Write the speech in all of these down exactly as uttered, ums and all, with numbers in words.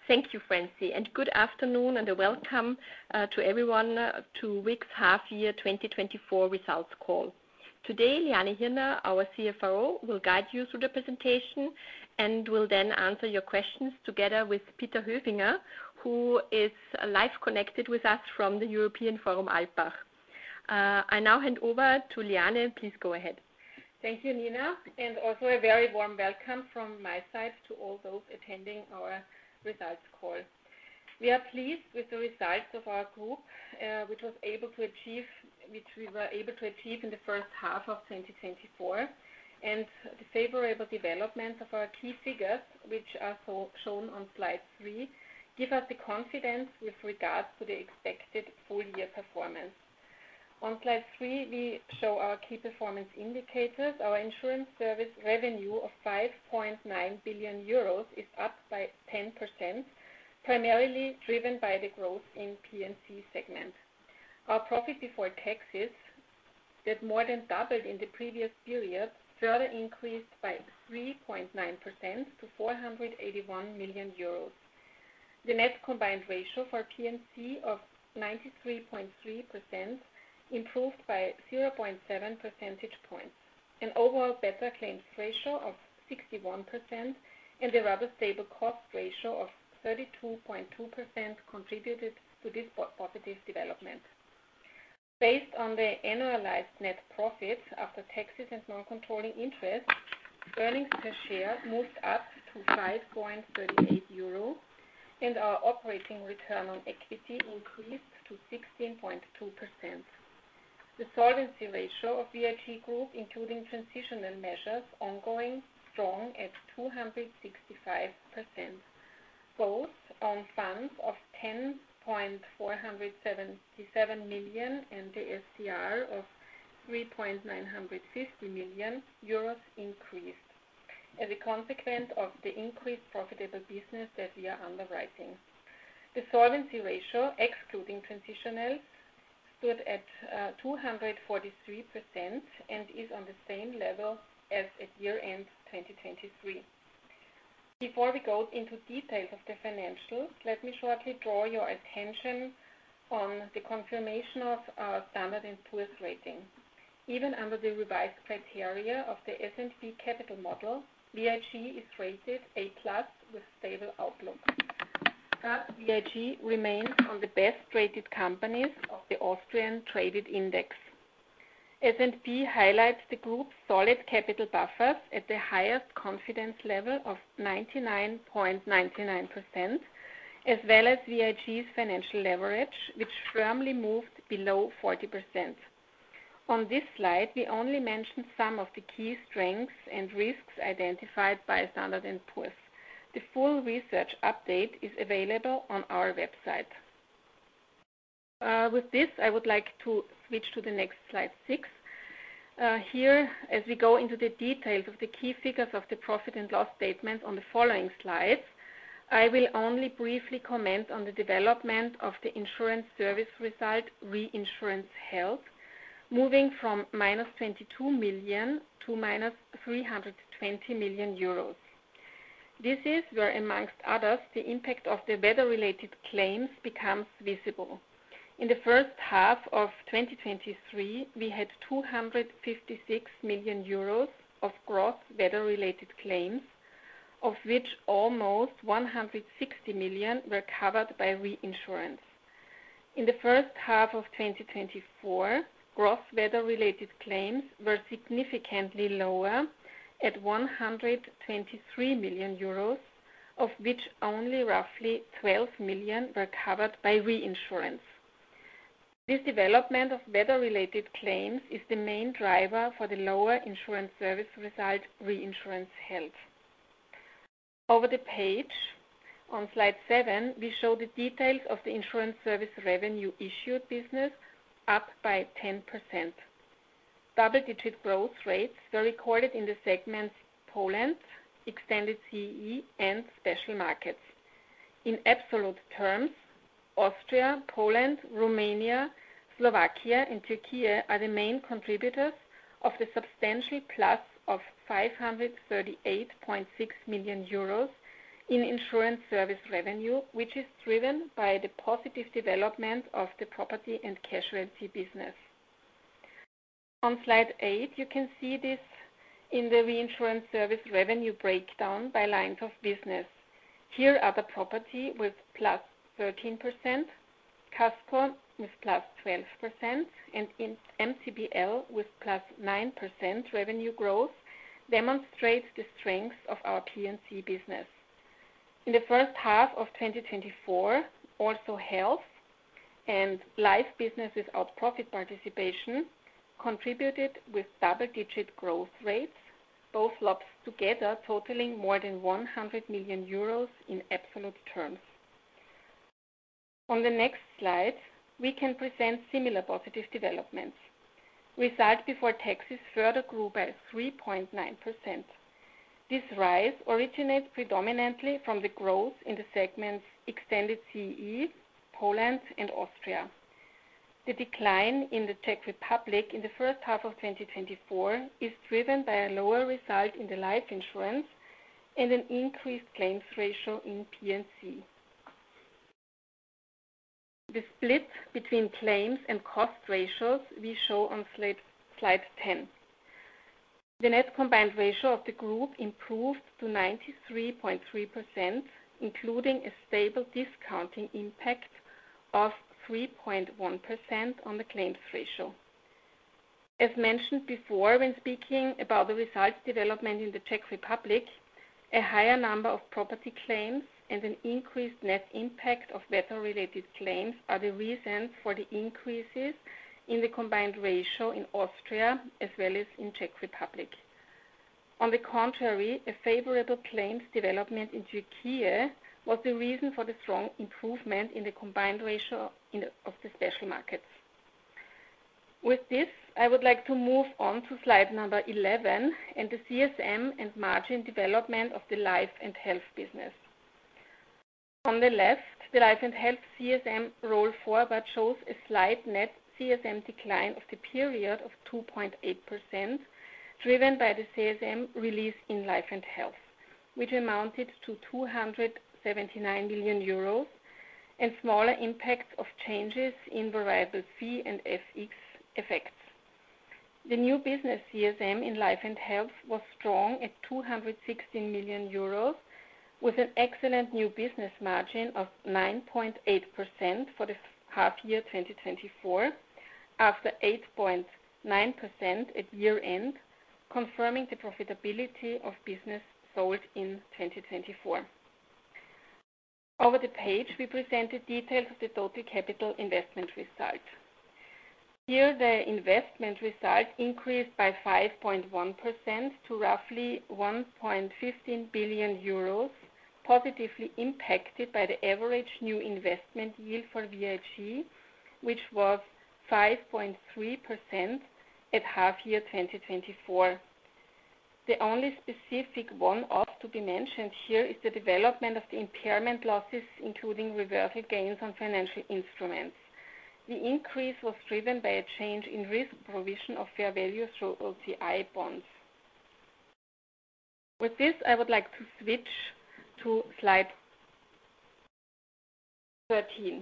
Thank you, Francie, and good afternoon and a welcome uh, to everyone uh, to W I C's half-year twenty twenty-four results call. Today, Liane Hirner, our C F O, will guide you through the presentation and will then answer your questions together with Peter Höfinger, who is uh, live connected with us from the European Forum Alpbach. Uh, I now hand over to Liane. Please go ahead. Thank you, Nina, and also a very warm welcome from my side to all those attending our results call. We are pleased with the results of our group, uh, which was able to achieve, which we were able to achieve in the first half of twenty twenty-four, and the favorable developments of our key figures, which are so shown on slide three, give us the confidence with regards to the expected full-year performance. On slide three, we show our key performance indicators. Our insurance service revenue of five point nine billion euros is up by ten percent, primarily driven by the growth in P and C segment. Our profit before taxes, that more than doubled in the previous period, further increased by three point nine percent to four hundred eighty-one million euros. The net combined ratio for P and C of ninety-three point three percent improved by zero point seven percentage points. An overall better claims ratio of sixty-one percent and a rather stable cost ratio of thirty-two point two percent contributed to this positive development. Based on the annualized net profit after taxes and non-controlling interest, earnings per share moved up to five point three eight euro and our operating return on equity increased to sixteen point two percent. The solvency ratio of V I G Group, including transitional measures, ongoing strong at two hundred sixty-five percent. Both own funds of ten point four seven seven million and the S C R of three point nine five zero million euros increased as a consequence of the increased profitable business that we are underwriting. The solvency ratio, excluding transitionals, stood at uh, two hundred forty-three percent and is on the same level as at year-end twenty twenty-three. Before we go into details of the financials, let me shortly draw your attention on the confirmation of our Standard and Poor's rating. Even under the revised criteria of the S and P capital model, V I G is rated A plus with stable outlook. Thus, V I G remains on the best-rated companies of the Austrian Traded Index. S and P highlights the group's solid capital buffers at the highest confidence level of ninety-nine point nine nine percent, as well as V I G's financial leverage, which firmly moved below forty percent. On this slide, we only mention some of the key strengths and risks identified by Standard and Poor's. The full research update is available on our website. Uh, with this, I would like to switch to the next slide six. Uh, here, as we go into the details of the key figures of the profit and loss statement on the following slides, I will only briefly comment on the development of the insurance service result reinsurance health, moving from minus twenty-two million to minus three hundred twenty million euros. This is where, amongst others, the impact of the weather-related claims becomes visible. In the first half of twenty twenty-three, we had two hundred fifty-six million euros of gross weather-related claims, of which almost one hundred sixty million were covered by reinsurance. In the first half of twenty twenty-four, gross weather-related claims were significantly lower at one hundred twenty-three million euros, of which only roughly twelve million were covered by reinsurance. This development of weather-related claims is the main driver for the lower insurance service result reinsurance health. Over the page, on slide seven, we show the details of the insurance service revenue issued business, up by ten percent. Double-digit growth rates were recorded in the segments Poland, Extended C E E, and Special Markets. In absolute terms, Austria, Poland, Romania, Slovakia, and Turkey are the main contributors of the substantial plus of five hundred thirty-eight point six million euros in insurance service revenue, which is driven by the positive development of the property and casualty business. On slide eight, you can see this in the reinsurance service revenue breakdown by lines of business. Here are the property with plus thirteen percent, Casco with plus twelve percent, and in M C B L with plus nine percent revenue growth demonstrates the strength of our P and C business. In the first half of twenty twenty-four, also health and life business without profit participation contributed with double-digit growth rates, both lots together totaling more than one hundred million euros in absolute terms. On the next slide, we can present similar positive developments. Result before taxes further grew by three point nine percent. This rise originates predominantly from the growth in the segments Extended C E, Poland and Austria. The decline in the Czech Republic in the first half of twenty twenty-four is driven by a lower result in the life insurance and an increased claims ratio in P and C. The split between claims and cost ratios we show on slide, slide ten. The net combined ratio of the group improved to ninety-three point three percent, including a stable discounting impact of three point one percent on the claims ratio. As mentioned before when speaking about the results development in the Czech Republic, a higher number of property claims and an increased net impact of weather-related claims are the reasons for the increases in the combined ratio in Austria as well as in Czech Republic. On the contrary, a favorable claims development in Turkey was the reason for the strong improvement in the combined ratio in the, of the special markets. With this, I would like to move on to slide number eleven and the C S M and margin development of the life and health business. On the left, the life and health C S M roll forward shows a slight net C S M decline of the period of two point eight percent, driven by the C S M release in life and health, which amounted to two hundred seventy-nine million euros, and smaller impacts of changes in variable fee and F X effects. The new business C S M in life and health was strong at two hundred sixteen million euros, with an excellent new business margin of nine point eight percent for the half year twenty twenty-four, after eight point nine percent at year end, confirming the profitability of business sold in twenty twenty-four. Over the page, we presented details of the total capital investment result. Here, the investment result increased by five point one percent to roughly one point one five billion euros, positively impacted by the average new investment yield for V I G, which was five point three percent at half year twenty twenty-four. The only specific one-off to be mentioned here is the development of the impairment losses, including reversal gains on financial instruments. The increase was driven by a change in risk provision of fair value through O C I bonds. With this, I would like to switch to slide thirteen.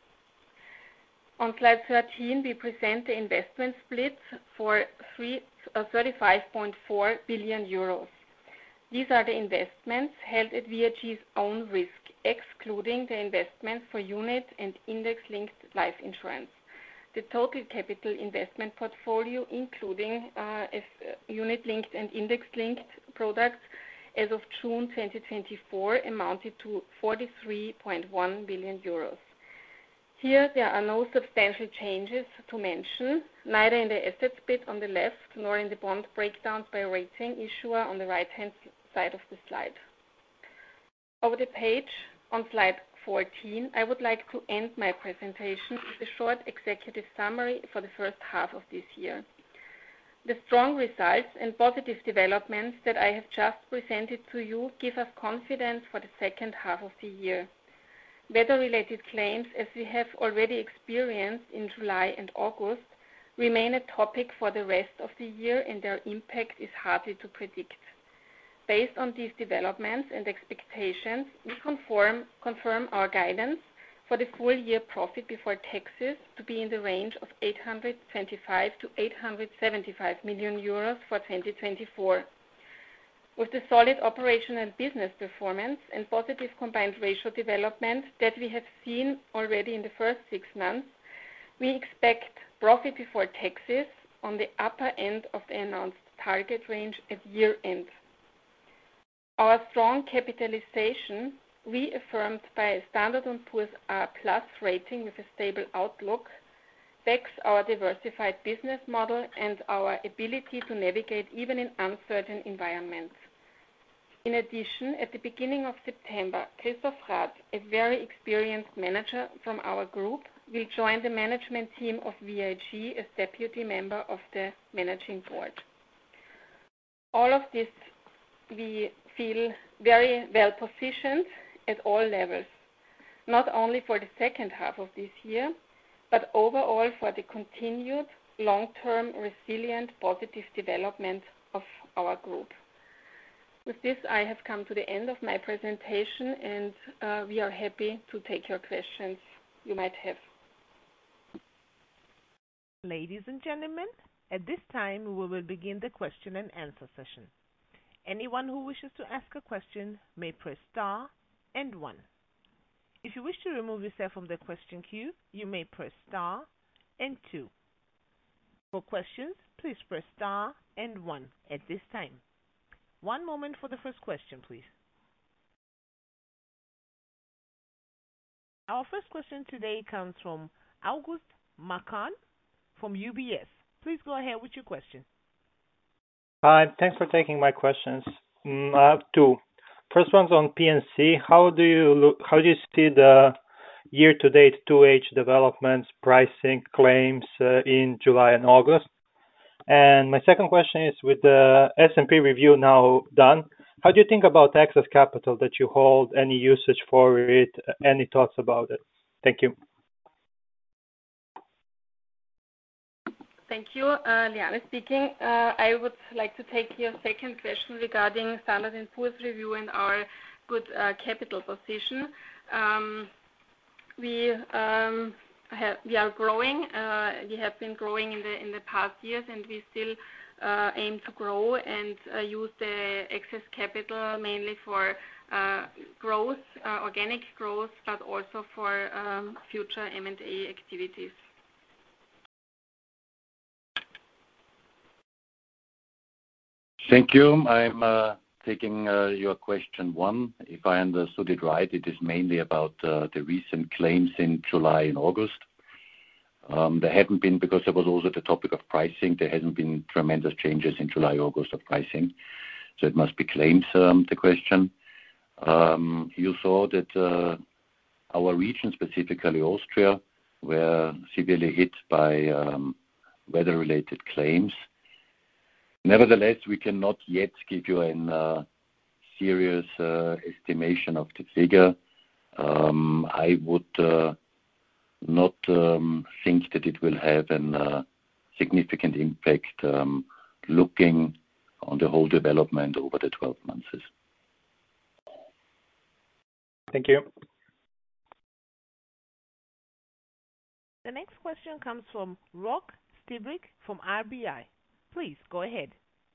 On slide thirteen, we present the investment split for thirty-five point four billion euros. These are the investments held at V I G's own risk, excluding the investments for unit and index-linked life insurance. The total capital investment portfolio, including uh, unit-linked and index-linked products, as of June twenty twenty-four, amounted to forty-three point one billion euros. Here, there are no substantial changes to mention, neither in the asset split on the left nor in the bond breakdowns by rating issuer on the right-hand side of the slide. Over the page, on slide fourteen, I would like to end my presentation with a short executive summary for the first half of this year. The strong results and positive developments that I have just presented to you give us confidence for the second half of the year. Weather-related claims, as we have already experienced in July and August, remain a topic for the rest of the year, and their impact is hardly to predict. Based on these developments and expectations, we confirm, confirm our guidance for the full year profit before taxes to be in the range of eight hundred twenty-five to eight hundred seventy-five million euros for twenty twenty-four. With the solid operational business performance and positive combined ratio development that we have seen already in the first six months, we expect profit before taxes on the upper end of the announced target range at year end. Our strong capitalization, reaffirmed by a Standard and Poor's A plus rating with a stable outlook, backs our diversified business model and our ability to navigate even in uncertain environments. In addition, at the beginning of September, Christoph Rath, a very experienced manager from our group, will join the management team of V I G as deputy member of the managing board. All of this, we feel very well positioned at all levels, not only for the second half of this year, but overall for the continued long-term resilient positive development of our group. With this, I have come to the end of my presentation, and uh, we are happy to take your questions you might have. Ladies and gentlemen, at this time we will begin the question and answer session. Anyone who wishes to ask a question may press star and one. If you wish to remove yourself from the question queue, you may press star and two. For questions, please press star and one at this time. One moment for the first question, please. Our first question today comes from August Marcan from U B S. Please go ahead with your question. Hi, thanks for taking my questions. Mm, I have two. First one's on P and C. How do you look? How do you see the year-to-date two H developments, pricing, claims uh, in July and August? And my second question is, with the S and P review now done, how do you think about excess capital that you hold? Any usage for it? Any thoughts about it? Thank you. Thank you. Uh, Liane speaking. Uh, I would like to take your second question regarding Standard and Poor's review and our good uh, capital position. Um, we um, have, we are growing. Uh, we have been growing in the in the past years, and we still uh, aim to grow and uh, use the excess capital mainly for uh, growth, uh, organic growth, but also for um, future M and A activities. Thank you. I'm uh, taking uh, your question one. If I understood it right, it is mainly about uh, the recent claims in July and August. Um, there haven't been, because there was also the topic of pricing, there hasn't been tremendous changes in July, August of pricing. So it must be claims, um, the question. Um, you saw that uh, our region, specifically Austria, were severely hit by um, weather-related claims. Nevertheless, we cannot yet give you a uh, serious uh, estimation of the figure. Um, I would uh, not um, think that it will have a uh, significant impact um, looking on the whole development over the twelve months. Thank you. The next question comes from Rok Stibrick from R B I. Please go ahead.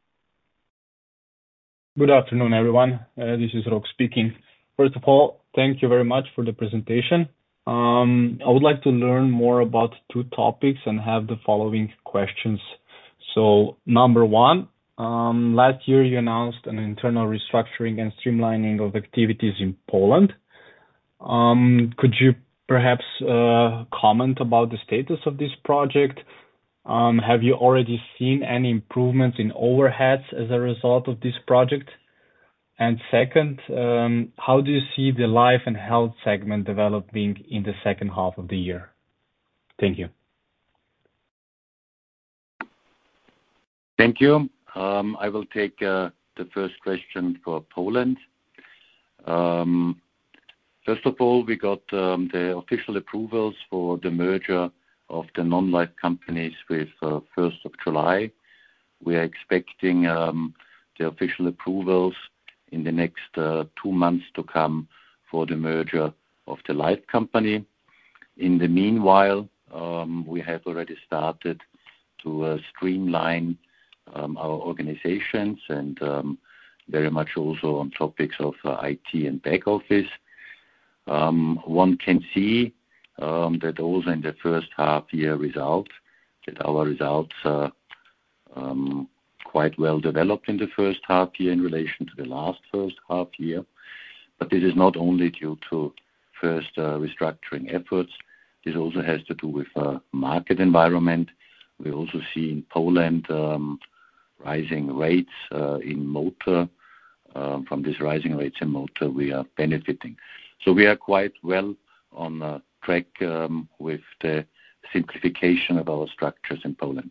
Good afternoon, everyone. Uh, this is Rok speaking. First of all, thank you very much for the presentation. Um, I would like to learn more about two topics and have the following questions. So, number one, um, last year you announced an internal restructuring and streamlining of activities in Poland. Um, could you perhaps uh, comment about the status of this project? Um, have you already seen any improvements in overheads as a result of this project? And second, um, how do you see the life and health segment developing in the second half of the year? Thank you. Thank you. Um, I will take uh, the first question for Poland. Um, first of all, we got um, the official approvals for the merger of the non-life companies with uh, first of July. We are expecting um, the official approvals in the next uh, two months to come for the merger of the life company. In the meanwhile, um, we have already started to uh, streamline um, our organizations and um, very much also on topics of uh, I T and back office. Um, one can see um, that also in the first half year result, that our results are um, quite well developed in the first half year in relation to the last first half year. But this is not only due to first uh, restructuring efforts. This also has to do with uh, market environment. We also see in Poland um, rising rates uh, in motor. Um, from these rising rates in motor, we are benefiting. So we are quite well on uh, track um, with the simplification of our structures in Poland.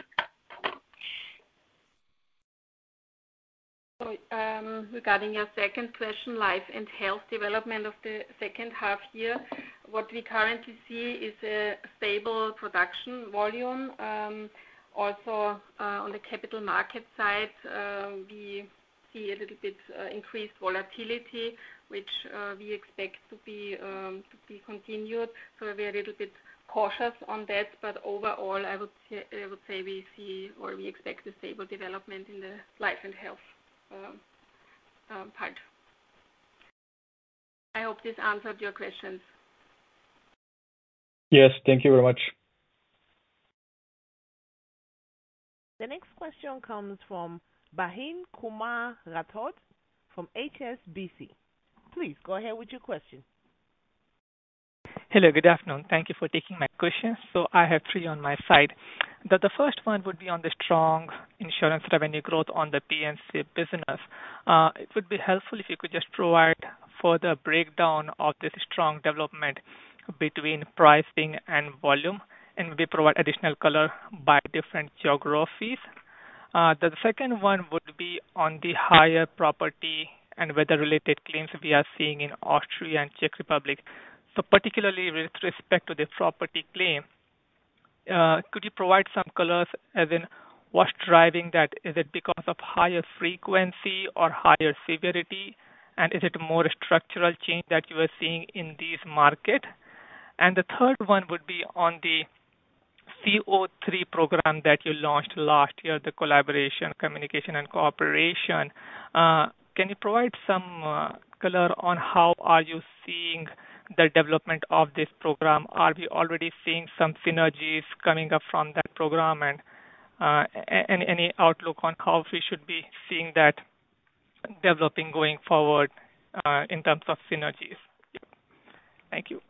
So, um, regarding your second question, life and health development of the second half year, what we currently see is a stable production volume. Um, also, uh, on the capital market side, uh, we see a little bit uh, increased volatility, which uh, we expect to be um, to be continued. So we're a little bit cautious on that, but overall, I would say, I would say we see or we expect a stable development in the life and health Um, um, part. I hope this answered your questions. Yes, thank you very much. The next question comes from Bahin Kumar Rathod from H S B C. Please go ahead with your question. Hello, good afternoon. Thank you for taking my questions. So I have three on my side. The, the first one would be on the strong insurance revenue growth on the P and C business. Uh, it would be helpful if you could just provide further breakdown of this strong development between pricing and volume, and maybe provide additional color by different geographies. Uh, the second one would be on the higher property and weather-related claims we are seeing in Austria and Czech Republic. So particularly with respect to the property claim, uh, could you provide some colors as in what's driving that? Is it because of higher frequency or higher severity? And is it more structural change that you are seeing in these markets? And the third one would be on the C O three program that you launched last year, the collaboration, communication, and cooperation. Uh, can you provide some uh, color on how are you seeing the development of this program? Are we already seeing some synergies coming up from that program, and uh, any, any outlook on how we should be seeing that developing going forward uh, in terms of synergies? Thank you.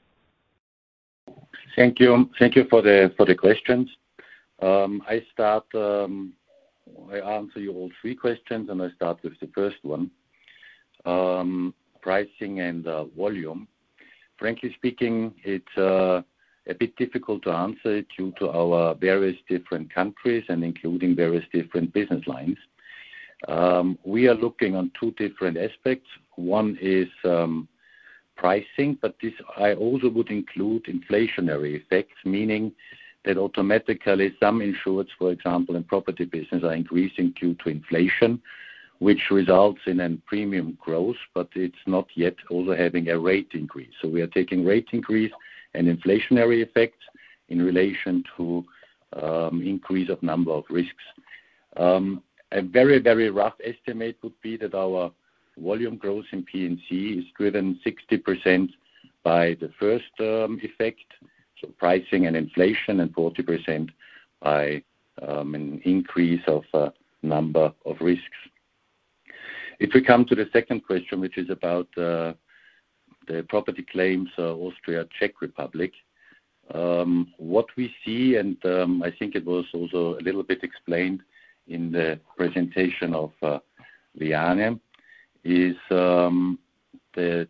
Thank you. Thank you for the for the questions. Um, I start. Um, I answer you all three questions, and I start with the first one. Um, pricing and uh, volume. Frankly speaking, it's uh, a bit difficult to answer due to our various different countries and including various different business lines. Um, we are looking on two different aspects. One is um, pricing, but this I also would include inflationary effects, meaning that automatically some insureds, for example, in property business, are increasing due to inflation, which results in a premium growth, but it's not yet also having a rate increase. So we are taking rate increase and inflationary effects in relation to um, increase of number of risks. Um, a very, very rough estimate would be that our volume growth in P and C is driven sixty percent by the first um, effect, so pricing and inflation, and forty percent by um, an increase of uh, number of risks. If we come to the second question, which is about uh, the property claims, uh, Austria, Czech Republic, um, what we see, and um, I think it was also a little bit explained in the presentation of uh, Liane, is um, that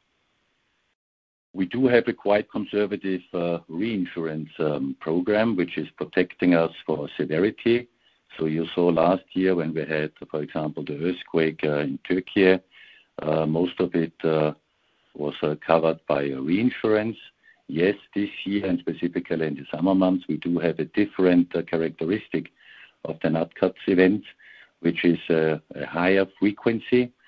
we do have a quite conservative uh, reinsurance um, program, which is protecting us for severity. So you saw last year when we had, for example, the earthquake uh, in Turkey, uh, most of it uh, was uh, covered by a reinsurance. Yes, this year, and specifically in the summer months, we do have a different uh, characteristic of the Nat Cat events, which is uh, a higher frequency.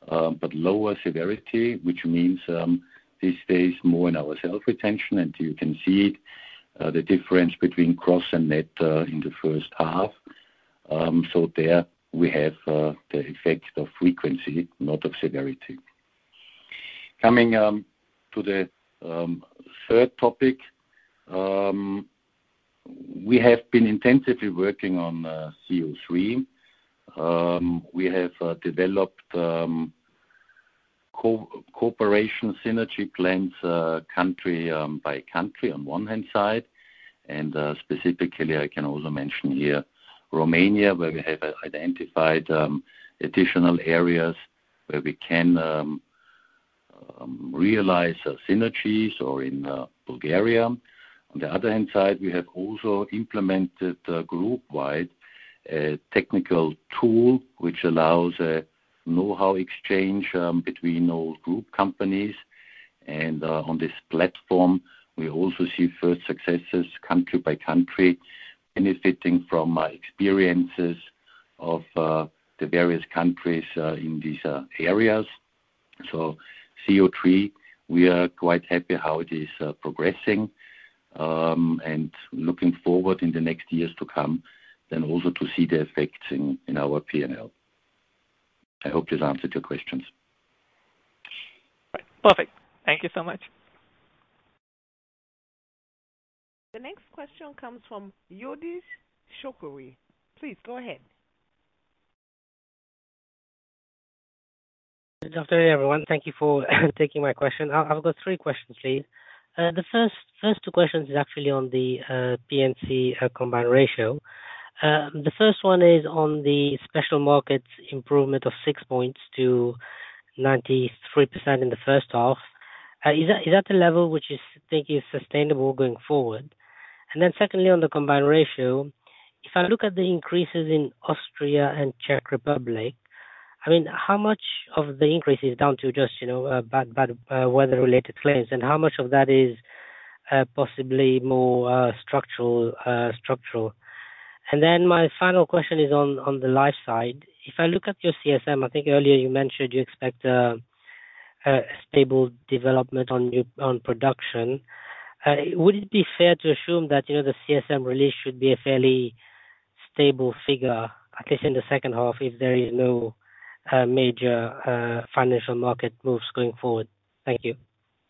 but lower severity, which means this stays more in our self-retention, and you can see it, uh, the difference between gross and net uh, in the first half. Um, so there we have uh, the effect of frequency, not of severity. Coming um, to the um, third topic, um, we have been intensively working on uh, C O three. Um, we have uh, developed um, co- cooperation synergy plans uh, country um, by country on one hand side, and uh, specifically I can also mention here Romania, where we have identified um, additional areas where we can um, um, realize uh, synergies, or in uh, Bulgaria. On the other hand side, we have also implemented uh, group-wide a technical tool which allows a know-how exchange um, between all group companies. And uh, on this platform, we also see first successes country by country, benefiting from uh, experiences of uh, the various countries uh, in these uh, areas. So C O three, we are quite happy how it is uh, progressing, um, and looking forward in the next years to come, then also to see the effects in, in our P and L. I hope this answered your questions. Right. Perfect. Thank you so much. The next question comes from Yodish Shokuri. Please go ahead. Good afternoon, everyone. Thank you for taking my question. I've got three questions, please. Uh, the first first two questions is actually on the uh, P and C uh, combined ratio. Uh, the first one is on the special markets improvement of six points to ninety-three percent in the first half. Uh, is that is that the level which you think is sustainable going forward? And then secondly, on the combined ratio, if I look at the increases in Austria and Czech Republic, I mean, how much of the increase is down to just, you know, uh, bad bad uh, weather-related claims, and how much of that is uh, possibly more uh, structural uh, structural? And then my final question is on, on the life side. If I look at your C S M, I think earlier you mentioned you expect a, a stable development on new, on production. Uh, would it be fair to assume that, you know, the C S M release should be a fairly stable figure, at least in the second half, if there is no uh, major uh, financial market moves going forward? Thank you.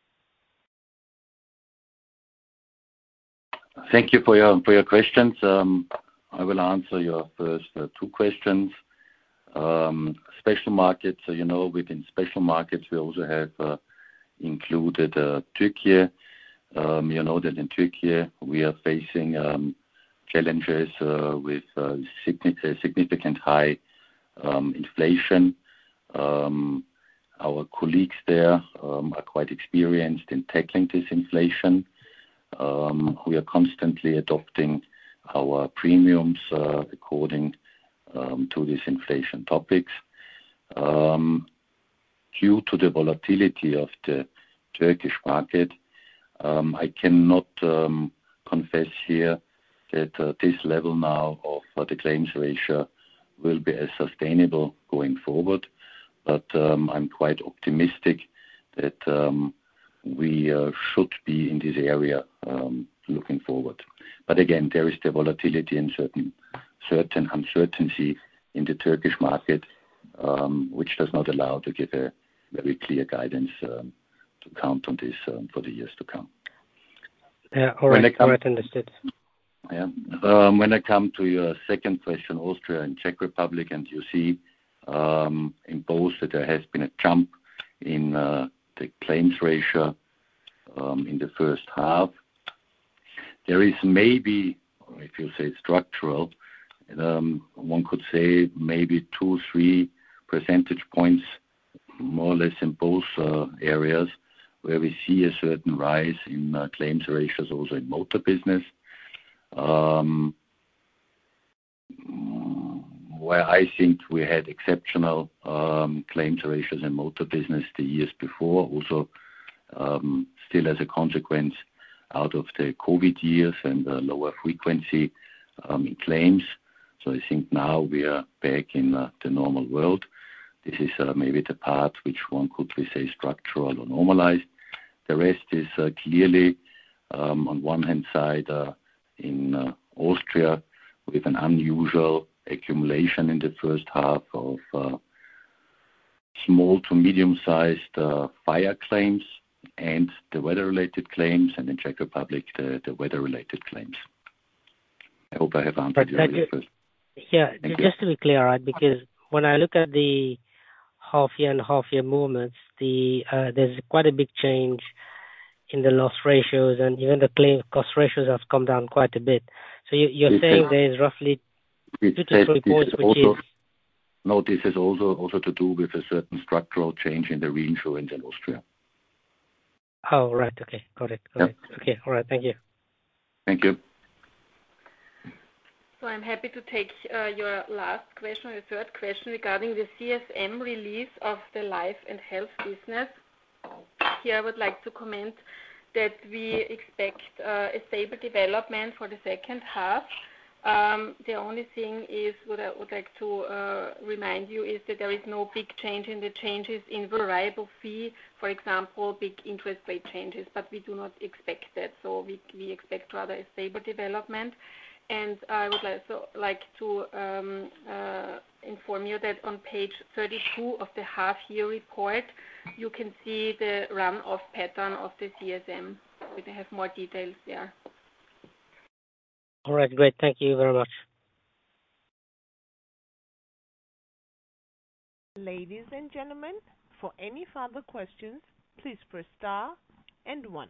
Thank you for your for your questions. Um, I will answer your first uh, two questions. Um, special markets, so, you know, within special markets, we also have uh, included uh, Turkey. Um, you know that in Turkey we are facing um, challenges uh, with uh, significant, significant high um, inflation. Um, our colleagues there um, are quite experienced in tackling this inflation. Um, we are constantly adopting our premiums uh, according um, to these inflation topics. Um, due to the volatility of the Turkish market, um, I cannot um, confess here that uh, this level now of uh, the claims ratio will be as sustainable going forward, but um, I'm quite optimistic that um, we uh, should be in this area um, looking forward. But again, there is the volatility and certain certain uncertainty in the Turkish market, um, which does not allow to give a very clear guidance um, to count on this um, for the years to come. Yeah, all right, come, all right, understood. Yeah. Um, when I come to your second question, Austria and Czech Republic, and you see um, in both that there has been a jump in uh, the claims ratio um, in the first half. There is maybe, if you say structural, um, one could say maybe two, three percentage points, more or less in both uh, areas, where we see a certain rise in uh, claims ratios also in motor business. Um, where I think we had exceptional um, claims ratios in motor business the years before, also um, still as a consequence out of the COVID years and the lower frequency um, in claims. So I think now we are back in uh, the normal world. This is uh, maybe the part which one could we say structural or normalized. The rest is uh, clearly um, on one hand side uh, in uh, Austria with an unusual accumulation in the first half of uh, small to medium-sized uh, fire claims and the weather-related claims, and in Czech Republic the, the weather-related claims. I hope I have answered your you, first. Yeah, Thank just you. to be clear, right? Because when I look at the half year and half year movements, the uh, there's quite a big change in the loss ratios, and even the claim cost ratios have come down quite a bit. So you, you're It saying says, there is roughly two to says, three points, is which also, is no, this is also also to do with a certain structural change in the reinsurance in Austria. Oh, right. Okay, got it. Got Yep. it. Okay, all right. Thank you. Thank you. So I'm happy to take uh, your last question, your third question regarding the C S M release of the life and health business. Here I would like to comment that we expect uh, a stable development for the second half. Um, the only thing is what I would like to uh, remind you is that there is no big change in the changes in variable fee, for example, big interest rate changes, but we do not expect that. So we, we expect rather a stable development. And I would also like to um, uh, inform you that on page thirty-two of the half-year report, you can see the run-off pattern of the C S M. We can have more details there. All right, great. Thank you very much. Ladies and gentlemen, for any further questions, please press star and one.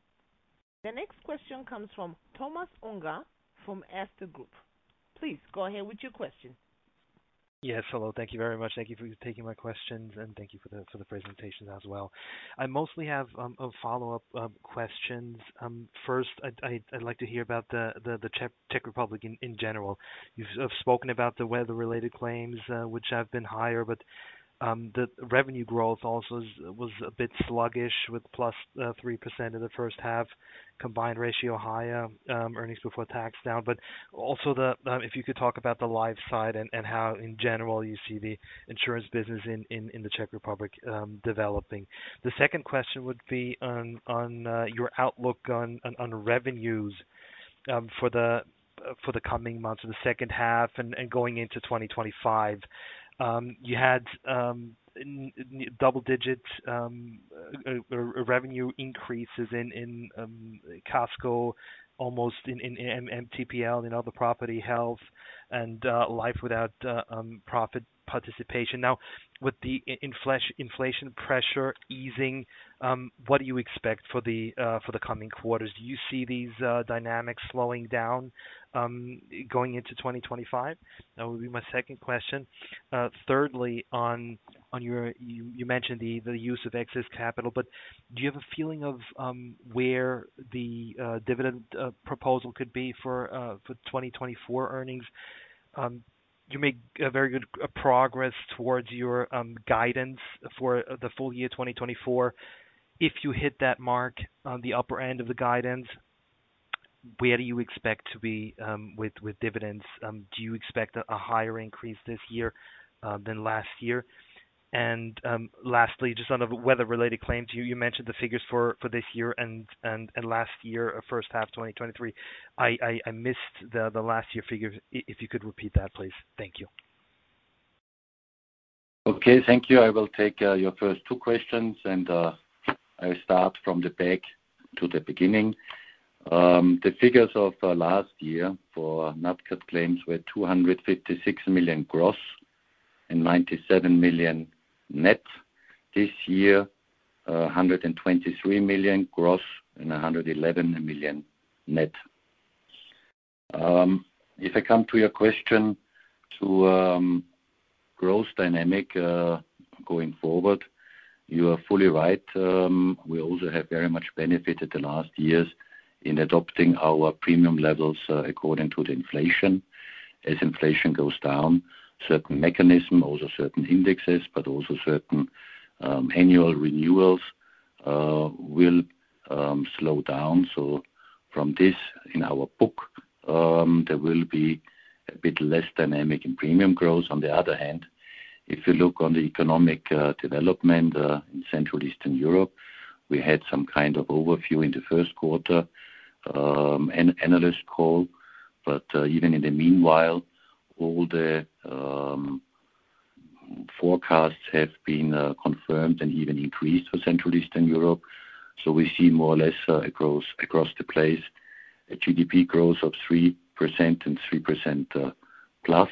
The next question comes from Thomas Unger from Erste Group. Please go ahead with your question. Yes, hello. Thank you very much. Thank you for taking my questions, and thank you for the for the presentation as well. I mostly have um, a follow-up um, questions. Um, first, I'd, I'd, I'd like to hear about the the, the Czech, Czech Republic in, in general. You've uh, spoken about the weather-related claims, uh, which have been higher, but Um, the revenue growth also is, was a bit sluggish with plus uh, three percent in the first half, combined ratio higher, um, earnings before tax down. But also, the um, if you could talk about the life side and, and how in general you see the insurance business in, in, in the Czech Republic um, developing. The second question would be on, on uh, your outlook on, on, on revenues um, for the for the coming months, of the second half and, and going into twenty twenty-five. Um, you had um, n- n- double-digit um, uh, uh, revenue increases in in um, Casco, almost in, in, in M T P L, in other property, health, and uh, life without uh, um, profit participation. Now, with the inflation inflation pressure easing, um, what do you expect for the uh, for the coming quarters? Do you see these uh, dynamics slowing down um, going into twenty twenty-five? That would be my second question. Uh, thirdly, on on your you, you mentioned the, the use of excess capital, but do you have a feeling of um, where the uh, dividend uh, proposal could be for uh, for twenty twenty-four earnings? Um, You make a very good uh, progress towards your um, guidance for uh, the full year twenty twenty-four. If you hit that mark on the upper end of the guidance, where do you expect to be um, with with dividends? Um, do you expect a, a higher increase this year uh, than last year? And um, lastly, just on the weather-related claims, you, you mentioned the figures for, for this year and, and, and last year, uh, first half twenty twenty-three. I, I, I missed the, the last year figures. If you could repeat that, please. Thank you. Okay, thank you. I will take uh, your first two questions, and uh, I start from the back to the beginning. Um, the figures of uh, last year for NatCat claims were two hundred fifty-six million gross and ninety-seven million net. This year, uh, one hundred twenty-three million gross and one hundred eleven million net. Um, if I come to your question to um, growth dynamic uh, going forward, you are fully right. Um, we also have very much benefited the last years in adopting our premium levels uh, according to the inflation. As inflation goes down, certain mechanism, also certain indexes, but also certain um, annual renewals uh, will um, slow down. So from this, in our book, um, there will be a bit less dynamic in premium growth. On the other hand, If you look on the economic uh, development uh, in Central Eastern Europe, we had some kind of overview in the first quarter, um, an analyst call, but uh, even in the meanwhile, all the um, forecasts have been uh, confirmed and even increased for Central Eastern Europe. So we see more or less uh, across across the place a G D P growth of three percent and three percent uh, plus,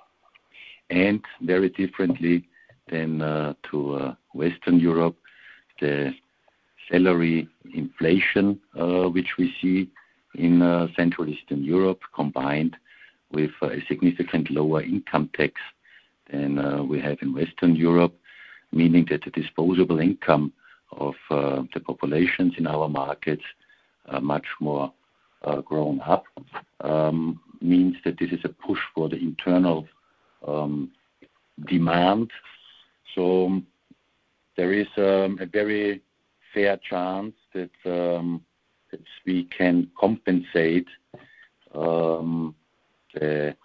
and very differently than uh, to uh, Western Europe, the salary inflation, uh, which we see in uh, Central Eastern Europe, combined with uh, a significant lower income tax than uh, we have in Western Europe, meaning that the disposable income of uh, the populations in our markets are much more uh, grown up, um, means that this is a push for the internal um, demand. So there is um, a very fair chance that, um, that we can compensate um, the,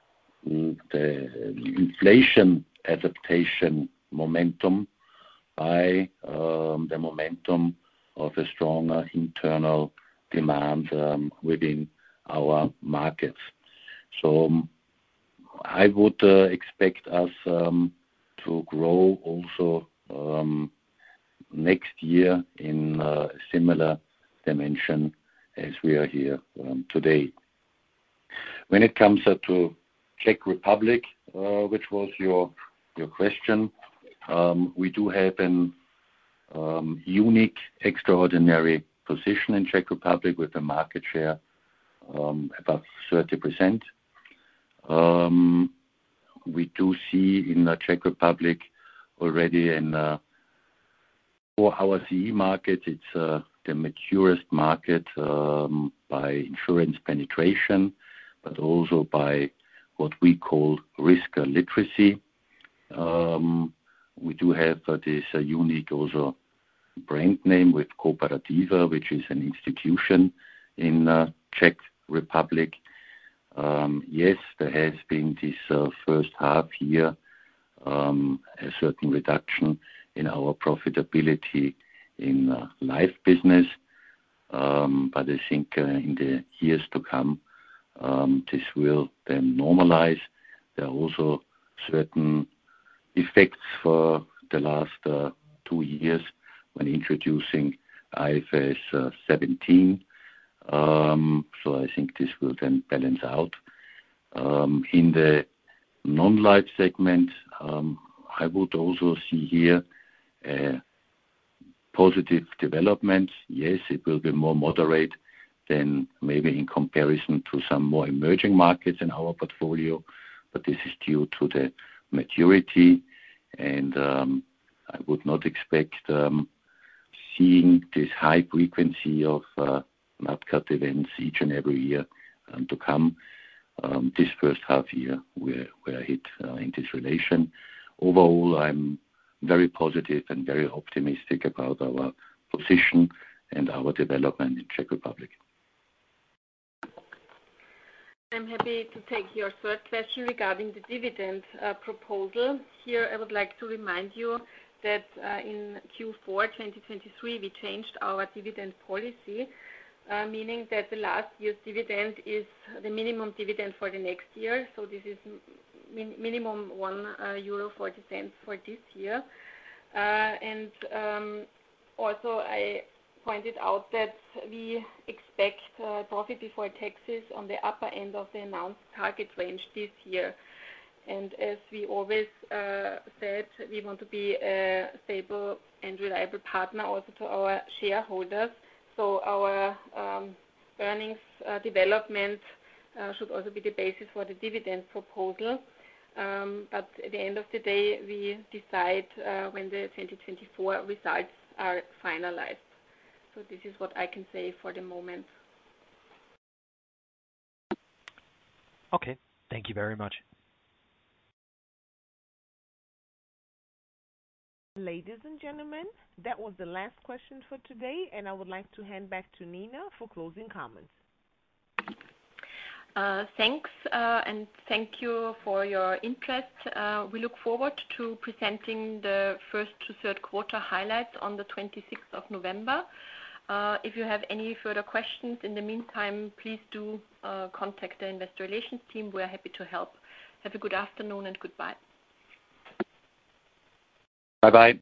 the inflation adaptation momentum by um, the momentum of a stronger internal demand um, within our markets. So um, I would uh, expect us um, to grow also um, next year in uh, a similar dimension as we are here um, today. When it comes uh, to Czech Republic, uh, which was your your question, um, we do have an um, unique, extraordinary position in Czech Republic with a market share um, above thirty percent. Um, we do see in the Czech Republic already in uh, for our C E market, it's uh, the maturest market um, by insurance penetration, but also by what we call risk literacy. Um, we do have uh, this uh, unique also brand name with Kooperativa, which is an institution in uh, Czech Republic. Um, yes, there has been this uh, first half year um, a certain reduction in our profitability in uh, life business, um, but I think uh, in the years to come, um, this will then normalize. There are also certain effects for the last uh, two years when introducing I F R S uh, seventeen. Um, so I think this will then balance out. Um, in the non-life segment, um, I would also see here a positive development. Yes, it will be more moderate than maybe in comparison to some more emerging markets in our portfolio, but this is due to the maturity, and um, I would not expect um, seeing this high frequency of uh, Nat Cat events each and every year um, to come. Um, this first half year, we're, we're hit uh, in this relation. Overall, I'm very positive and very optimistic about our position and our development in Czech Republic. I'm happy to take your third question regarding the dividend uh, proposal. Here I would like to remind you that uh, in Q four twenty twenty-three we changed our dividend policy, uh, meaning that the last year's dividend is the minimum dividend for the next year. So this is min minimum one uh, euro forty cents for this year. Uh, and um, also I pointed out that we expect uh, profit before taxes on the upper end of the announced target range this year. And as we always uh, said, we want to be a stable and reliable partner also to our shareholders. So our um, earnings uh, development uh, should also be the basis for the dividend proposal. Um, but at the end of the day, we decide uh, when the twenty twenty-four results are finalized. So this is what I can say for the moment. Okay, thank you very much. Ladies and gentlemen, that was the last question for today, and I would like to hand back to Nina for closing comments. Uh, thanks, uh, and thank you for your interest. Uh, we look forward to presenting the first to third quarter highlights on the twenty-sixth of November. Uh, if you have any further questions in the meantime, please do uh, contact the Investor Relations team. We are happy to help. Have a good afternoon and goodbye. Bye-bye.